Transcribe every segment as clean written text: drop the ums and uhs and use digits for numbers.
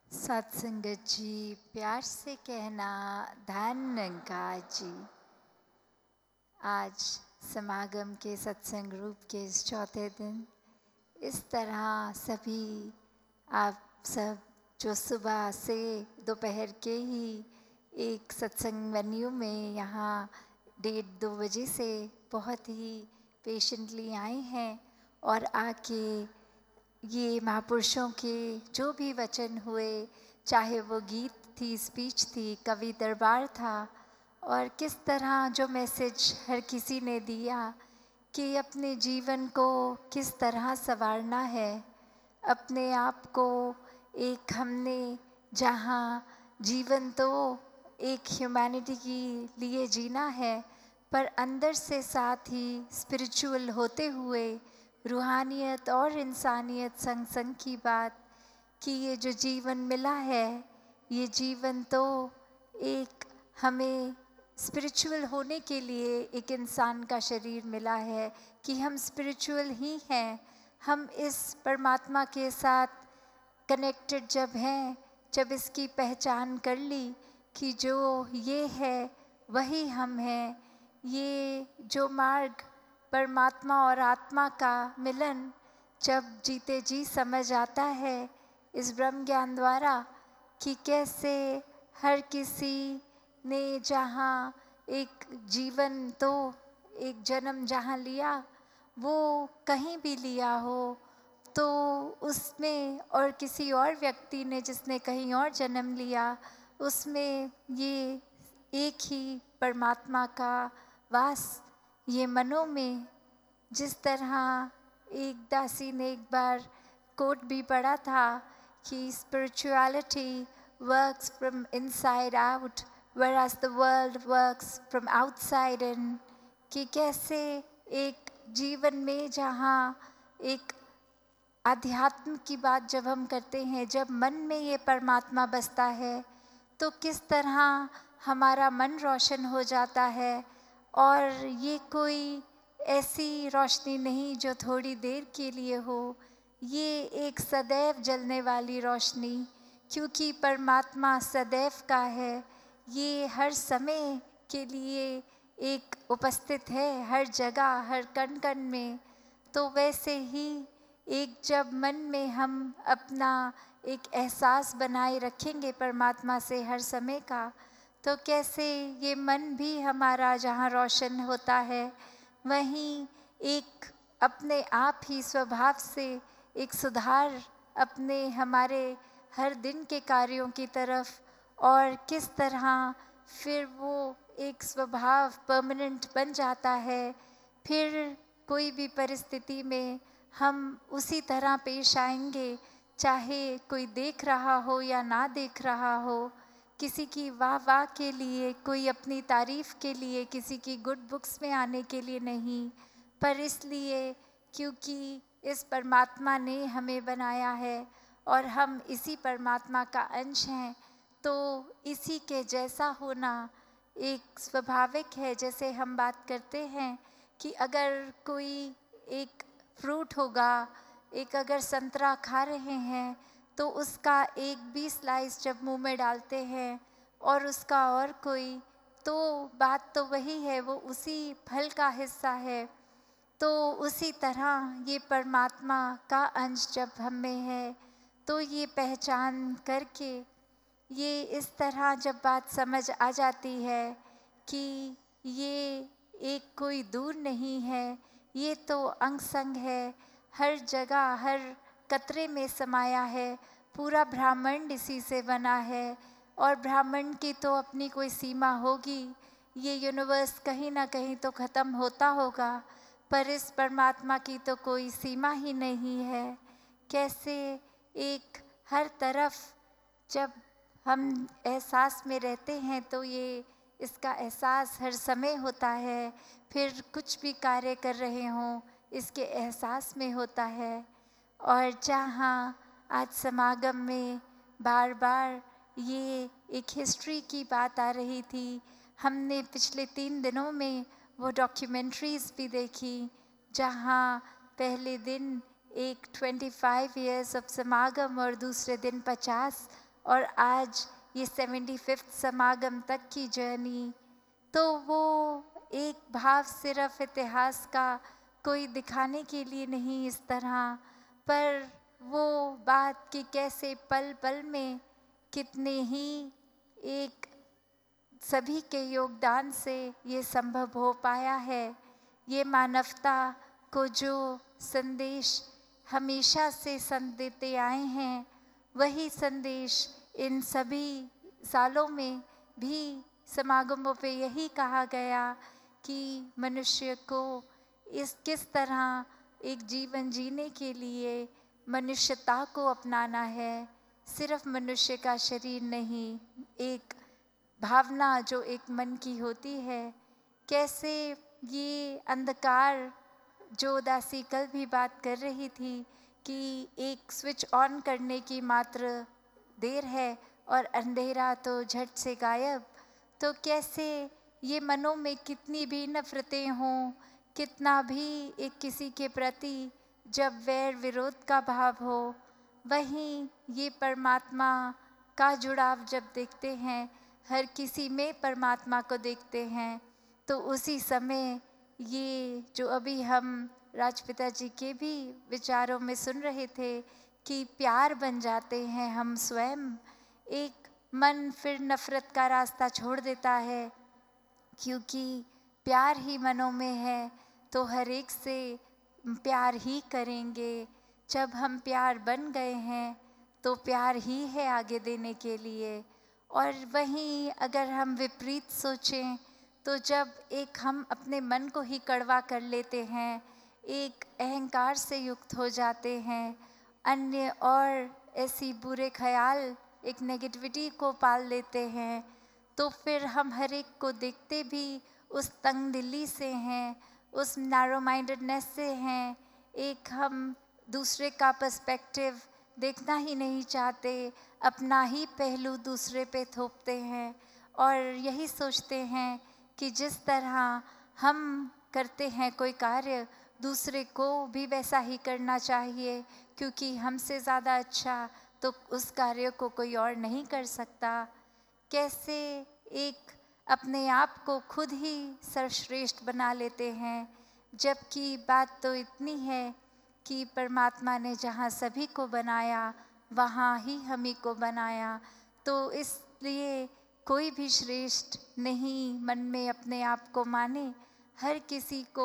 सत्संगत जी, प्यार से कहना धन्यवाद जी। आज समागम के सत्संग रूप के इस चौथे दिन इस तरह सभी आप सब जो सुबह से दोपहर के ही एक सत्संग वेन्यू में यहाँ 1:30-2 बजे से बहुत ही पेशेंटली आए हैं और आके ये महापुरुषों के जो भी वचन हुए, चाहे वो गीत थी, स्पीच थी, कवि दरबार था, और किस तरह जो मैसेज हर किसी ने दिया कि अपने जीवन को किस तरह संवारना है, अपने आप को एक हमने जहाँ जीवन तो एक ह्यूमैनिटी के लिए जीना है, पर अंदर से साथ ही स्पिरिचुअल होते हुए रूहानियत और इंसानियत संग संग की बात कि ये जो जीवन मिला है, ये जीवन तो एक हमें स्पिरिचुअल होने के लिए एक इंसान का शरीर मिला है कि हम स्पिरिचुअल ही हैं। हम इस परमात्मा के साथ कनेक्टेड जब हैं, जब इसकी पहचान कर ली कि जो ये है वही हम हैं, ये जो मार्ग परमात्मा और आत्मा का मिलन जब जीते जी समझ आता है इस ब्रह्म ज्ञान द्वारा कि कैसे हर किसी ने जहाँ एक जीवन तो एक जन्म जहाँ लिया वो कहीं भी लिया हो, तो उसमें और किसी और व्यक्ति ने जिसने कहीं और जन्म लिया, उसमें ये एक ही परमात्मा का वास ये मनों में। जिस तरह एक दासी ने एक बार कोट भी पढ़ा था कि spirituality works from inside out whereas the world works from outside in, कि कैसे एक जीवन में जहाँ एक आध्यात्म की बात जब हम करते हैं, जब मन में ये परमात्मा बसता है तो किस तरह हमारा मन रोशन हो जाता है। और ये कोई ऐसी रोशनी नहीं जो थोड़ी देर के लिए हो, ये एक सदैव जलने वाली रोशनी, क्योंकि परमात्मा सदैव का है, ये हर समय के लिए एक उपस्थित है, हर जगह हर कण कण में। तो वैसे ही एक जब मन में हम अपना एक एहसास बनाए रखेंगे परमात्मा से हर समय का, तो कैसे ये मन भी हमारा जहाँ रोशन होता है वहीं एक अपने आप ही स्वभाव से एक सुधार अपने हमारे हर दिन के कार्यों की तरफ, और किस तरह फिर वो एक स्वभाव परमानेंट बन जाता है। फिर कोई भी परिस्थिति में हम उसी तरह पेश आएंगे, चाहे कोई देख रहा हो या ना देख रहा हो, किसी की वाह वाह के लिए, कोई अपनी तारीफ़ के लिए, किसी की गुड बुक्स में आने के लिए नहीं, पर इसलिए क्योंकि इस परमात्मा ने हमें बनाया है और हम इसी परमात्मा का अंश हैं, तो इसी के जैसा होना एक स्वाभाविक है। जैसे हम बात करते हैं कि अगर कोई एक फ्रूट होगा, एक अगर संतरा खा रहे हैं तो उसका एक भी स्लाइस जब मुंह में डालते हैं और उसका और कोई, तो बात तो वही है, वो उसी फल का हिस्सा है। तो उसी तरह ये परमात्मा का अंश जब हम में है तो ये पहचान करके ये इस तरह जब बात समझ आ जाती है कि ये एक कोई दूर नहीं है, ये तो अंग संग है, हर जगह हर कतरे में समाया है, पूरा ब्रह्मांड इसी से बना है, और ब्रह्मांड की तो अपनी कोई सीमा होगी, ये यूनिवर्स कहीं ना कहीं तो ख़त्म होता होगा, पर इस परमात्मा की तो कोई सीमा ही नहीं है। कैसे एक हर तरफ जब हम एहसास में रहते हैं तो ये इसका एहसास हर समय होता है, फिर कुछ भी कार्य कर रहे हों इसके एहसास में होता है। और जहाँ आज समागम में बार बार ये एक हिस्ट्री की बात आ रही थी, हमने पिछले 3 दिनों में वो डॉक्यूमेंट्रीज़ भी देखी, जहाँ पहले दिन एक 25 इयर्स ऑफ समागम और दूसरे दिन 50, और आज ये 75th समागम तक की जर्नी, तो वो एक भाव सिर्फ इतिहास का कोई दिखाने के लिए नहीं इस तरह, पर वो बात कि कैसे पल पल में कितने ही एक सभी के योगदान से ये संभव हो पाया है। ये मानवता को जो संदेश हमेशा से संत देते आए हैं, वही संदेश इन सभी सालों में भी समागमों पे यही कहा गया कि मनुष्य को इस किस तरह एक जीवन जीने के लिए मनुष्यता को अपनाना है। सिर्फ मनुष्य का शरीर नहीं, एक भावना जो एक मन की होती है। कैसे ये अंधकार, जो दासी कल भी बात कर रही थी कि एक स्विच ऑन करने की मात्र देर है और अंधेरा तो झट से गायब, तो कैसे ये मनों में कितनी भी नफरतें हों, कितना भी एक किसी के प्रति जब वैर विरोध का भाव हो, वहीं ये परमात्मा का जुड़ाव जब देखते हैं, हर किसी में परमात्मा को देखते हैं, तो उसी समय ये जो अभी हम राजपिता जी के भी विचारों में सुन रहे थे कि प्यार बन जाते हैं हम स्वयं। एक मन फिर नफ़रत का रास्ता छोड़ देता है, क्योंकि प्यार ही मनों में है, तो हर एक से प्यार ही करेंगे। जब हम प्यार बन गए हैं तो प्यार ही है आगे देने के लिए। और वहीं अगर हम विपरीत सोचें, तो जब एक हम अपने मन को ही कड़वा कर लेते हैं, एक अहंकार से युक्त हो जाते हैं, अन्य और ऐसी बुरे ख्याल, एक नेगेटिविटी को पाल लेते हैं, तो फिर हम हर एक को देखते भी उस तंग दिली से हैं, उस नैरो माइंडेडनेस से हैं। एक हम दूसरे का पर्सपेक्टिव देखना ही नहीं चाहते, अपना ही पहलू दूसरे पे थोपते हैं और यही सोचते हैं कि जिस तरह हम करते हैं कोई कार्य, दूसरे को भी वैसा ही करना चाहिए, क्योंकि हमसे ज़्यादा अच्छा तो उस कार्य को कोई और नहीं कर सकता। कैसे एक अपने आप को खुद ही सर्वश्रेष्ठ बना लेते हैं, जबकि बात तो इतनी है कि परमात्मा ने जहाँ सभी को बनाया, वहाँ ही हम ही को बनाया। तो इसलिए कोई भी श्रेष्ठ नहीं मन में अपने आप को माने। हर किसी को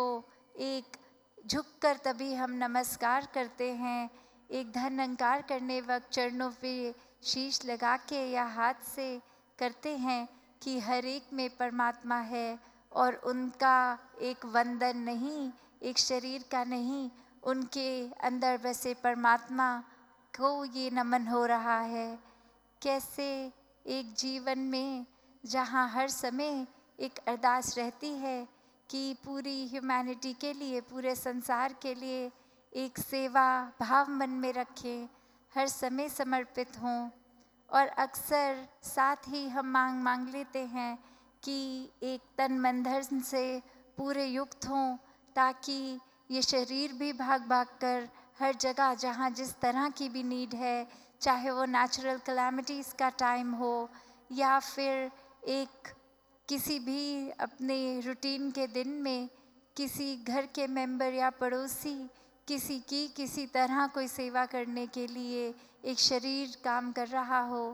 एक झुककर तभी हम नमस्कार करते हैं, एक धन अहंकार करने वक्त चरणों पे शीश लगा के या हाथ से करते हैं कि हर एक में परमात्मा है, और उनका एक वंदन नहीं, एक शरीर का नहीं, उनके अंदर बसे परमात्मा को ये नमन हो रहा है। कैसे एक जीवन में जहाँ हर समय एक अरदास रहती है कि पूरी ह्यूमैनिटी के लिए, पूरे संसार के लिए एक सेवा भाव मन में रखें, हर समय समर्पित हों, और अक्सर साथ ही हम मांग लेते हैं कि एक तन मन धन से पूरे युक्त हों, ताकि ये शरीर भी भाग भाग कर हर जगह जहाँ जिस तरह की भी नीड है, चाहे वो नेचुरल कैलामिटीज़ का टाइम हो या फिर एक किसी भी अपने रूटीन के दिन में किसी घर के मेंबर या पड़ोसी किसी की किसी तरह कोई सेवा करने के लिए एक शरीर काम कर रहा हो,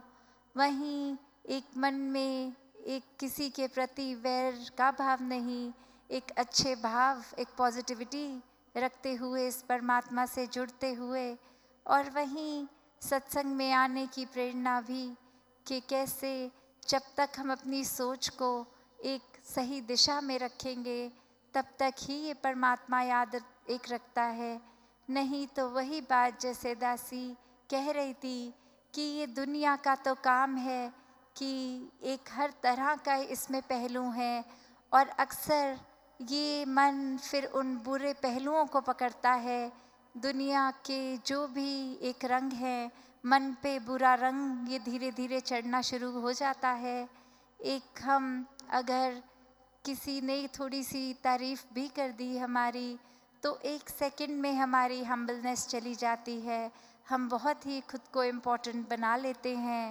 वहीं एक मन में एक किसी के प्रति वैर का भाव नहीं, एक अच्छे भाव, एक पॉजिटिविटी रखते हुए इस परमात्मा से जुड़ते हुए, और वहीं सत्संग में आने की प्रेरणा भी कि कैसे जब तक हम अपनी सोच को एक सही दिशा में रखेंगे, तब तक ही ये परमात्मा याद एक रखता है। नहीं तो वही बात जैसे दासी कह रही थी कि ये दुनिया का तो काम है कि एक हर तरह का इसमें पहलू है, और अक्सर ये मन फिर उन बुरे पहलुओं को पकड़ता है। दुनिया के जो भी एक रंग है, मन पे बुरा रंग ये धीरे धीरे चढ़ना शुरू हो जाता है। एक हम अगर किसी ने थोड़ी सी तारीफ़ भी कर दी हमारी, तो एक सेकंड में हमारी हम्बलनेस चली जाती है, हम बहुत ही खुद को इम्पोर्टेंट बना लेते हैं।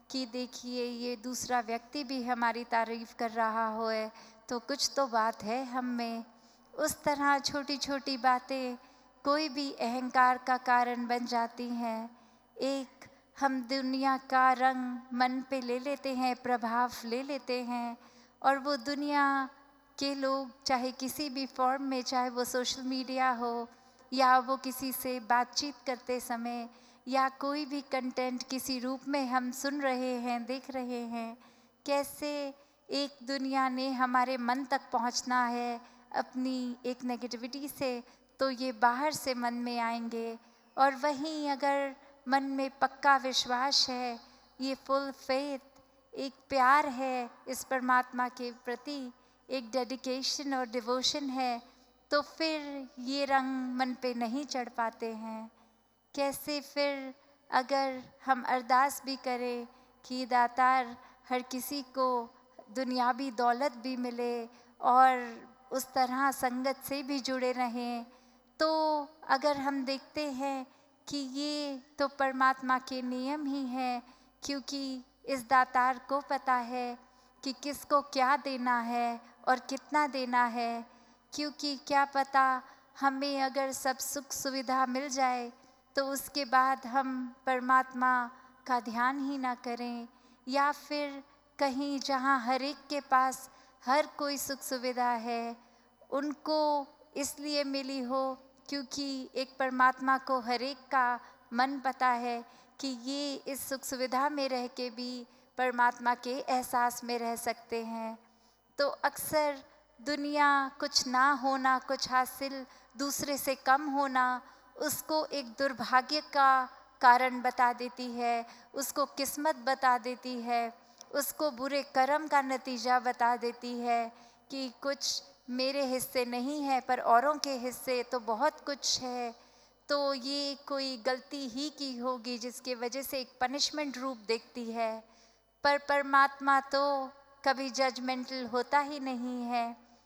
कि देखिए ये दूसरा व्यक्ति भी हमारी तारीफ़ कर रहा होए तो कुछ तो बात है हम में। उस तरह छोटी छोटी बातें कोई भी अहंकार का कारण बन जाती हैं। एक हम दुनिया का रंग मन पे ले लेते हैं, प्रभाव ले लेते हैं, और वो दुनिया के लोग चाहे किसी भी फॉर्म में, चाहे वो सोशल मीडिया हो या वो किसी से बातचीत करते समय या कोई भी कंटेंट किसी रूप में हम सुन रहे हैं, देख रहे हैं, कैसे एक दुनिया ने हमारे मन तक पहुंचना है अपनी एक नेगेटिविटी से, तो ये बाहर से मन में आएंगे। और वहीं अगर मन में पक्का विश्वास है, ये फुल फेथ, एक प्यार है इस परमात्मा के प्रति, एक डेडिकेशन और डिवोशन है, तो फिर ये रंग मन पे नहीं चढ़ पाते हैं। कैसे फिर अगर हम अरदास भी करें कि दातार हर किसी को दुनियावी दौलत भी मिले और उस तरह संगत से भी जुड़े रहें, तो अगर हम देखते हैं कि ये तो परमात्मा के नियम ही हैं, क्योंकि इस दातार को पता है कि किसको क्या देना है और कितना देना है। क्योंकि क्या पता हमें अगर सब सुख सुविधा मिल जाए तो उसके बाद हम परमात्मा का ध्यान ही ना करें, या फिर कहीं जहाँ हर एक के पास हर कोई सुख सुविधा है उनको इसलिए मिली हो क्योंकि एक परमात्मा को हर एक का मन पता है कि ये इस सुख सुविधा में रह के भी परमात्मा के एहसास में रह सकते हैं। तो अक्सर दुनिया कुछ ना होना, कुछ हासिल, दूसरे से कम होना, उसको एक दुर्भाग्य का कारण बता देती है, उसको किस्मत बता देती है, उसको बुरे कर्म का नतीजा बता देती है कि कुछ मेरे हिस्से नहीं है पर औरों के हिस्से तो बहुत कुछ है, तो ये कोई गलती ही की होगी जिसके वजह से एक पनिशमेंट रूप देखती है। पर परमात्मा तो कभी जजमेंटल होता ही नहीं है।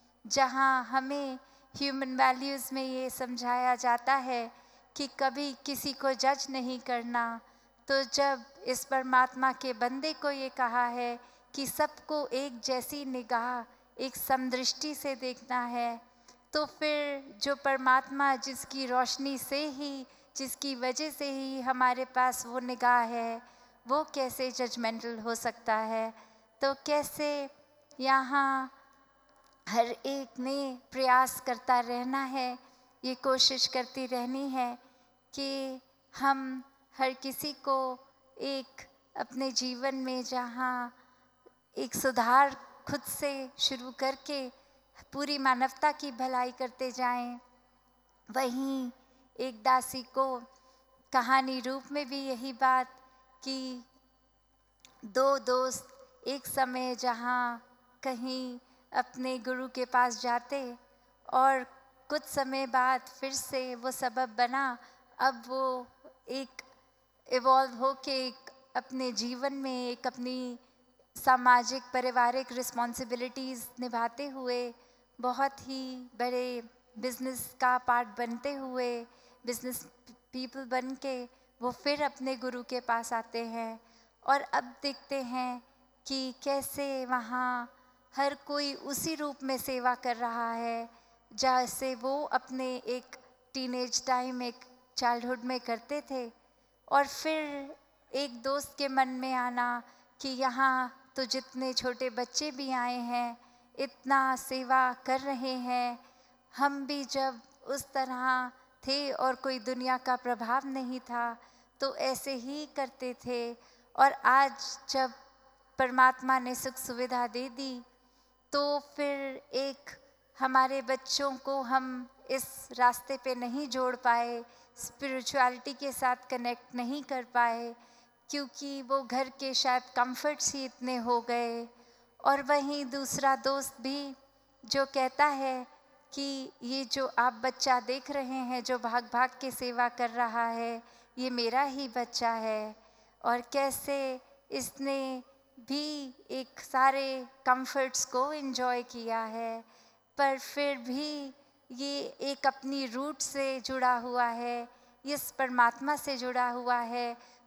जहाँ हमें ह्यूमन वैल्यूज़ में ये समझाया जाता है कि कभी किसी को जज नहीं करना, तो जब इस परमात्मा के बंदे को ये कहा है कि सबको एक जैसी निगाह, एक समदृष्टि से देखना है, तो फिर जो परमात्मा जिसकी रोशनी से ही, जिसकी वजह से ही हमारे पास वो निगाह है, वो कैसे जजमेंटल हो सकता है। तो कैसे यहाँ हर एक ने प्रयास करता रहना है, ये कोशिश करती रहनी है कि हम हर किसी को एक अपने जीवन में जहाँ एक सुधार खुद से शुरू करके पूरी मानवता की भलाई करते जाएं। वहीं एक दासी को कहानी रूप में भी यही बात कि दो दोस्त एक समय जहाँ कहीं अपने गुरु के पास जाते और कुछ समय बाद फिर से वो सबब बना, अब वो एक इवॉल्व होके एक अपने जीवन में एक अपनी सामाजिक पारिवारिक रिस्पॉन्सिबिलिटीज़ निभाते हुए बहुत ही बड़े बिजनेस का पार्ट बनते हुए, बिजनेस पीपल बन के वो फिर अपने गुरु के पास आते हैं। और अब देखते हैं कि कैसे वहाँ हर कोई उसी रूप में सेवा कर रहा है जैसे वो अपने एक टीनेज टाइम, एक चाइल्डहुड में करते थे। और फिर एक दोस्त के मन में आना कि यहाँ तो जितने छोटे बच्चे भी आए हैं, इतना सेवा कर रहे हैं, हम भी जब उस तरह थे और कोई दुनिया का प्रभाव नहीं था तो ऐसे ही करते थे। और आज जब परमात्मा ने सुख सुविधा दे दी तो फिर एक हमारे बच्चों को हम इस रास्ते पे नहीं जोड़ पाए, स्पिरिचुअलिटी के साथ कनेक्ट नहीं कर पाए, क्योंकि वो घर के शायद कंफर्ट्स ही इतने हो गए। और वहीं दूसरा दोस्त भी जो कहता है कि ये जो आप बच्चा देख रहे हैं जो भाग भाग के सेवा कर रहा है, ये मेरा ही बच्चा है, और कैसे इसने भी एक सारे कंफर्ट्स को एंजॉय किया है, पर फिर भी ये एक अपनी रूट से जुड़ा हुआ है, इस परमात्मा से जुड़ा हुआ है,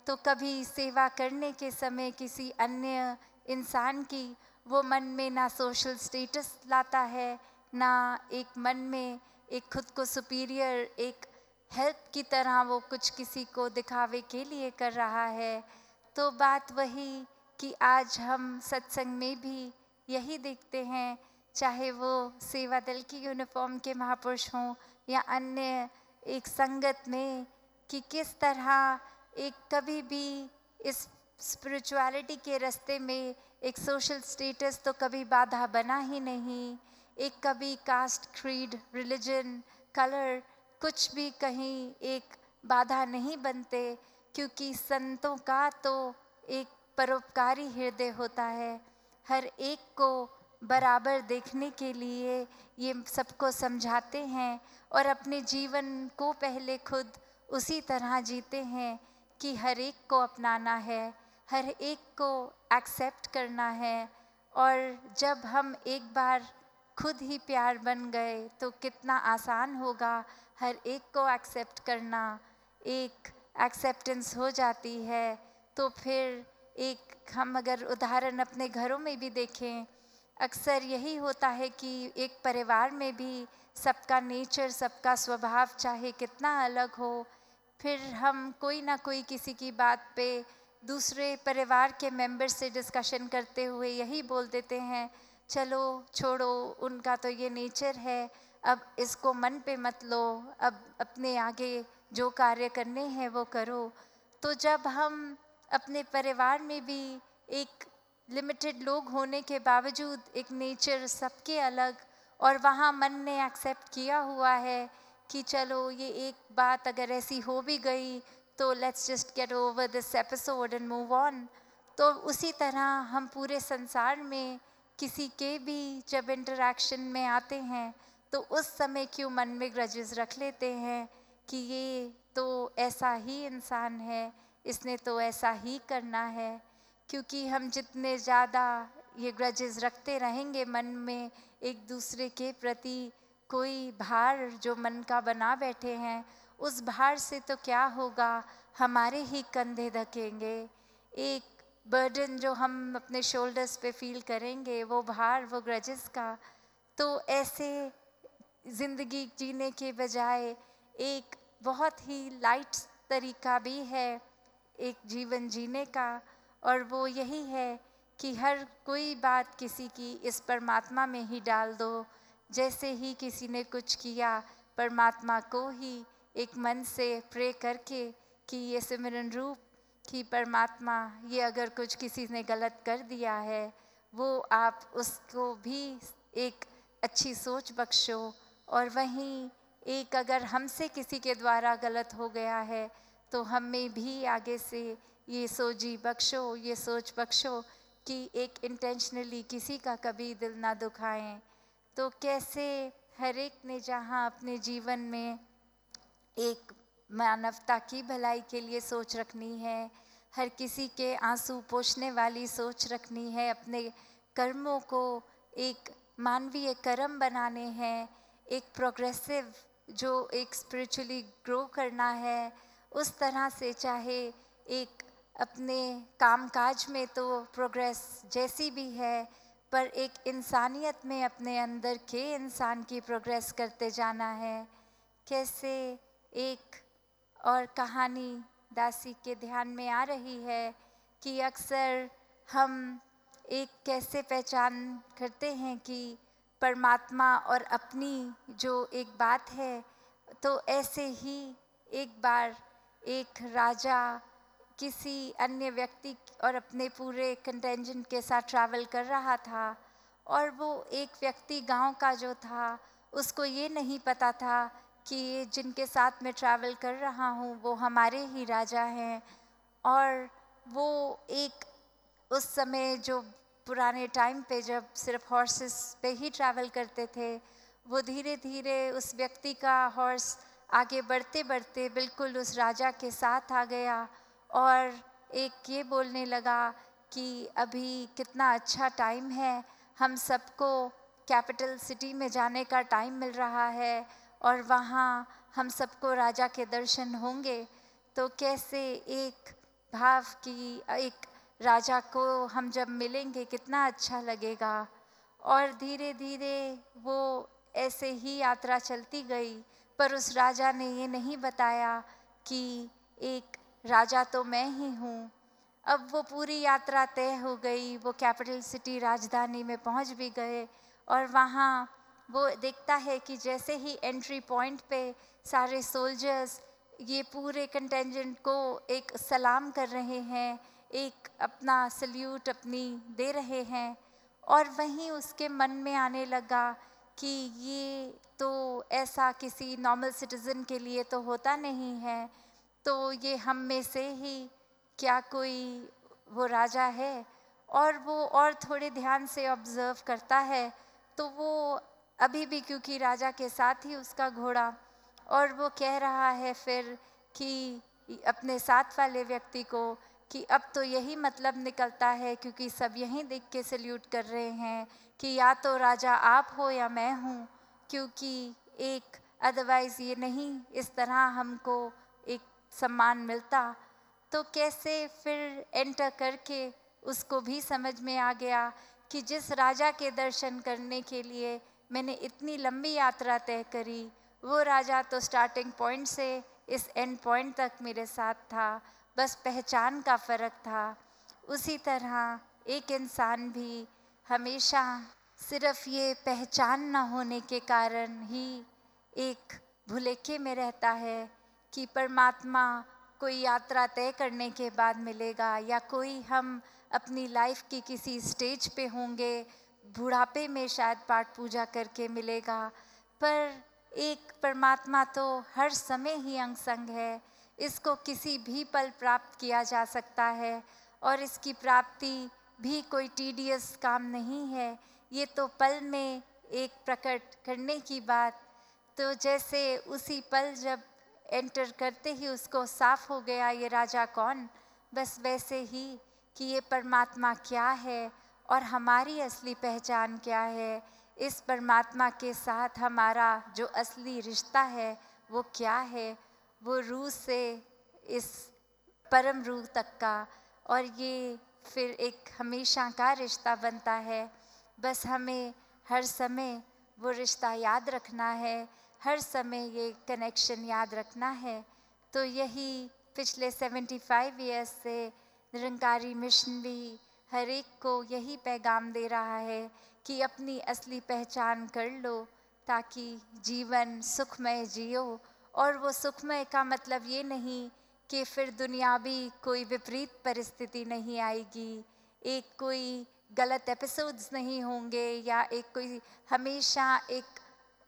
तो कभी सेवा करने के समय किसी अन्य इंसान की, वो मन में ना सोशल स्टेटस लाता है, ना एक मन में एक खुद को सुपीरियर, एक हेल्प की तरह वो कुछ किसी को दिखावे के लिए कर रहा है। तो बात वही कि आज हम सत्संग में भी यही देखते हैं, चाहे वो सेवा दल की यूनिफॉर्म के महापुरुष हों या अन्य एक संगत में, कि किस तरह एक कभी भी इस स्पिरिचुअलिटी के रास्ते में एक सोशल स्टेटस तो कभी बाधा बना ही नहीं। एक कभी कास्ट, क्रीड, रिलीजन, कलर कुछ भी कहीं एक बाधा नहीं बनते, क्योंकि संतों का तो एक परोपकारी हृदय होता है। हर एक को बराबर देखने के लिए ये सबको समझाते हैं और अपने जीवन को पहले खुद उसी तरह जीते हैं कि हर एक को अपनाना है, हर एक को एक्सेप्ट करना है। और जब हम एक बार खुद ही प्यार बन गए तो कितना आसान होगा हर एक को एक्सेप्ट करना। एक एक्सेप्टेंस हो जाती है तो फिर एक, हम अगर उदाहरण अपने घरों में भी देखें, अक्सर यही होता है कि एक परिवार में भी सबका नेचर, सबका स्वभाव चाहे कितना अलग हो, फिर हम कोई ना कोई किसी की बात पे दूसरे परिवार के मेंबर से डिस्कशन करते हुए यही बोल देते हैं, चलो छोड़ो, उनका तो ये नेचर है, अब इसको मन पे मत लो, अब अपने आगे जो कार्य करने हैं वो करो। तो जब हम अपने परिवार में भी एक लिमिटेड लोग होने के बावजूद एक नेचर सबके अलग, और वहाँ मन ने एक्सेप्ट किया हुआ है कि चलो ये एक बात अगर ऐसी हो भी गई तो let's just get over this episode and move on. तो उसी तरह हम पूरे संसार में किसी के भी जब इंटरेक्शन में आते हैं तो उस समय क्यों मन में ग्रजेस रख लेते हैं कि ये तो ऐसा ही इंसान है, इसने तो ऐसा ही करना है। क्योंकि हम जितने ज़्यादा ये ग्रजेस रखते रहेंगे मन में एक दूसरे के प्रति, कोई भार जो मन का बना बैठे हैं, उस भार से तो क्या होगा, हमारे ही कंधे धकेंगे। एक बर्डन जो हम अपने शोल्डर्स पे फील करेंगे, वो भार, वो ग्रजेस का। तो ऐसे ज़िंदगी जीने के बजाय एक बहुत ही लाइट तरीका भी है एक जीवन जीने का, और वो यही है कि हर कोई बात किसी की इस परमात्मा में ही डाल दो। जैसे ही किसी ने कुछ किया, परमात्मा को ही एक मन से प्रे करके कि ये सिमरन रूप कि परमात्मा, ये अगर कुछ किसी ने गलत कर दिया है, वो आप उसको भी एक अच्छी सोच बख्शो। और वहीं एक अगर हमसे किसी के द्वारा गलत हो गया है तो हमें भी आगे से ये सोची बख्शो, ये सोच बख्शो कि एक इंटेंशनली किसी का कभी दिल ना दुखाएं। तो कैसे हर एक ने जहाँ अपने जीवन में एक मानवता की भलाई के लिए सोच रखनी है, हर किसी के आंसू पोंछने वाली सोच रखनी है, अपने कर्मों को एक मानवीय कर्म बनाने हैं, एक प्रोग्रेसिव जो एक स्पिरिचुअली ग्रो करना है, उस तरह से चाहे एक अपने कामकाज में तो प्रोग्रेस जैसी भी है, पर एक इंसानियत में अपने अंदर के इंसान की प्रोग्रेस करते जाना है। कैसे एक और कहानी दासी के ध्यान में आ रही है कि अक्सर हम एक कैसे पहचान करते हैं कि परमात्मा और अपनी जो एक बात है, तो ऐसे ही एक बार एक राजा किसी अन्य व्यक्ति और अपने पूरे कंटेंजेंट के साथ ट्रैवल कर रहा था, और वो एक व्यक्ति गांव का जो था, उसको ये नहीं पता था कि ये जिनके साथ मैं ट्रैवल कर रहा हूँ वो हमारे ही राजा हैं। और वो एक उस समय जो पुराने टाइम पे जब सिर्फ हॉर्सेस पे ही ट्रैवल करते थे, वो धीरे धीरे उस व्यक्ति का हॉर्स आगे बढ़ते बढ़ते बिल्कुल उस राजा के साथ आ गया और एक ये बोलने लगा कि अभी कितना अच्छा टाइम है, हम सबको कैपिटल सिटी में जाने का टाइम मिल रहा है और वहाँ हम सबको राजा के दर्शन होंगे। तो कैसे एक भाव कि एक राजा को हम जब मिलेंगे कितना अच्छा लगेगा। और धीरे धीरे वो ऐसे ही यात्रा चलती गई, पर उस राजा ने ये नहीं बताया कि एक राजा तो मैं ही हूँ। अब वो पूरी यात्रा तय हो गई, वो कैपिटल सिटी राजधानी में पहुँच भी गए और वहाँ वो देखता है कि जैसे ही एंट्री पॉइंट पे सारे सोल्जर्स ये पूरे कंटेंजेंट को एक सलाम कर रहे हैं, एक अपना सल्यूट अपनी दे रहे हैं। और वहीं उसके मन में आने लगा कि ये तो ऐसा किसी नॉर्मल सिटीज़न के लिए तो होता नहीं है, तो ये हम में से ही क्या कोई वो राजा है। और वो और थोड़े ध्यान से ऑब्ज़र्व करता है तो वो अभी भी, क्योंकि राजा के साथ ही उसका घोड़ा, और वो कह रहा है फिर कि अपने साथ वाले व्यक्ति को कि अब तो यही मतलब निकलता है, क्योंकि सब यहीं देख के सल्यूट कर रहे हैं कि या तो राजा आप हो या मैं हूँ, क्योंकि एक अदरवाइज़ ये नहीं इस तरह हमको एक सम्मान मिलता। तो कैसे फिर एंटर करके उसको भी समझ में आ गया कि जिस राजा के दर्शन करने के लिए मैंने इतनी लंबी यात्रा तय करी, वो राजा तो स्टार्टिंग पॉइंट से इस एंड पॉइंट तक मेरे साथ था, बस पहचान का फ़र्क था। उसी तरह एक इंसान भी हमेशा सिर्फ ये पहचान ना होने के कारण ही एक भुलेखे में रहता है कि परमात्मा कोई यात्रा तय करने के बाद मिलेगा, या कोई हम अपनी लाइफ की किसी स्टेज पे होंगे, बुढ़ापे में शायद पाठ पूजा करके मिलेगा। पर एक परमात्मा तो हर समय ही अंग संग है, इसको किसी भी पल प्राप्त किया जा सकता है, और इसकी प्राप्ति भी कोई टीडियस काम नहीं है, ये तो पल में एक प्रकट करने की बात। तो जैसे उसी पल जब एंटर करते ही उसको साफ हो गया ये राजा कौन, बस वैसे ही कि ये परमात्मा क्या है और हमारी असली पहचान क्या है, इस परमात्मा के साथ हमारा जो असली रिश्ता है वो क्या है, वो रूह से इस परम रूह तक का, और ये फिर एक हमेशा का रिश्ता बनता है। बस हमें हर समय वो रिश्ता याद रखना है, हर समय ये कनेक्शन याद रखना है। तो यही पिछले 75 ईयर्स से निरंकारी मिशन भी हर एक को यही पैगाम दे रहा है कि अपनी असली पहचान कर लो, ताकि जीवन सुखमय जियो। और वो सुखमय का मतलब ये नहीं कि फिर दुनियावी कोई विपरीत परिस्थिति नहीं आएगी, एक कोई गलत एपिसोड्स नहीं होंगे, या एक कोई हमेशा एक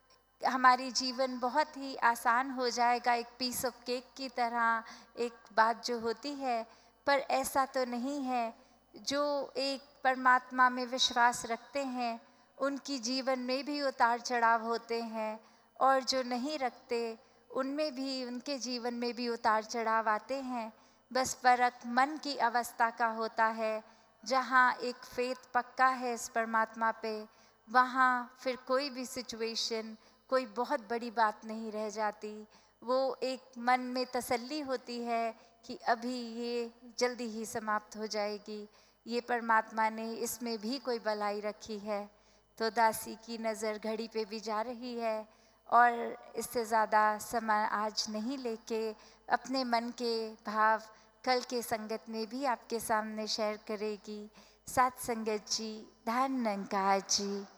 हमारी जीवन बहुत ही आसान हो जाएगा, एक पीस ऑफ केक की तरह एक बात जो होती है। पर ऐसा तो नहीं है। जो एक परमात्मा में विश्वास रखते हैं उनकी जीवन में भी उतार चढ़ाव होते हैं, और जो नहीं रखते उनमें भी, उनके जीवन में भी उतार चढ़ाव आते हैं। बस फ़र्क मन की अवस्था का होता है। जहाँ एक फेथ पक्का है इस परमात्मा पे, वहाँ फिर कोई भी सिचुएशन कोई बहुत बड़ी बात नहीं रह जाती। वो एक मन में तसल्ली होती है कि अभी ये जल्दी ही समाप्त हो जाएगी, ये परमात्मा ने इसमें भी कोई भलाई रखी है। तो दासी की नज़र घड़ी पे भी जा रही है, और इससे ज़्यादा समय आज नहीं लेके अपने मन के भाव कल के संगत में भी आपके सामने शेयर करेगी। साथ संगत जी, धन निरंकार जी।